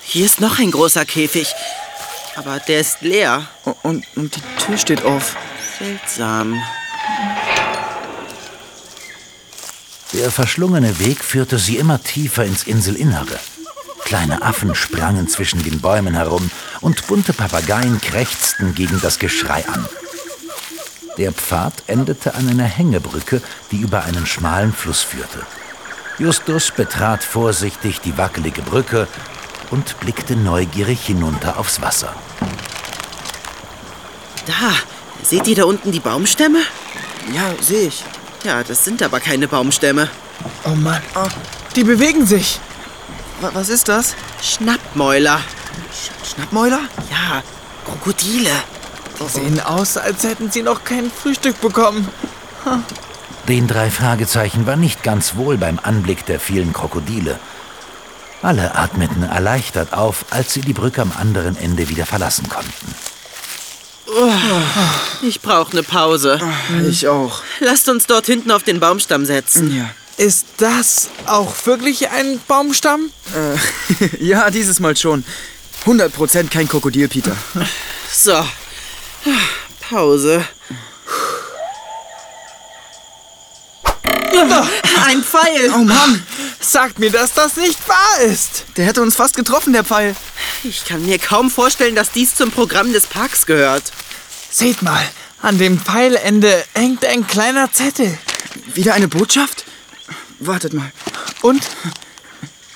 Hier ist noch ein großer Käfig. Aber der ist leer. Und die Tür steht auf. Seltsam. Der verschlungene Weg führte sie immer tiefer ins Inselinnere. Kleine Affen sprangen zwischen den Bäumen herum und bunte Papageien krächzten gegen das Geschrei an. Der Pfad endete an einer Hängebrücke, die über einen schmalen Fluss führte. Justus betrat vorsichtig die wackelige Brücke und blickte neugierig hinunter aufs Wasser. Da, seht ihr da unten die Baumstämme? Ja, sehe ich. Ja, das sind aber keine Baumstämme. Oh Mann, die bewegen sich. Was ist das? Schnappmäuler. Schnappmäuler? Ja, Krokodile. Sehen aus, als hätten sie noch kein Frühstück bekommen. Den 3 Fragezeichen war nicht ganz wohl beim Anblick der vielen Krokodile. Alle atmeten erleichtert auf, als sie die Brücke am anderen Ende wieder verlassen konnten. Ich brauche eine Pause. Ich auch. Lasst uns dort hinten auf den Baumstamm setzen. Ja. Ist das auch wirklich ein Baumstamm? Ja, dieses Mal schon. 100% kein Krokodil, Peter. So, Pause. Ein Pfeil. Oh Mann, Sagt mir, dass das nicht wahr ist. der hätte uns fast getroffen, der Pfeil. Ich kann mir kaum vorstellen, dass dies zum Programm des Parks gehört. Seht mal, an dem Pfeilende hängt ein kleiner Zettel. Wieder eine Botschaft? Wartet mal. Und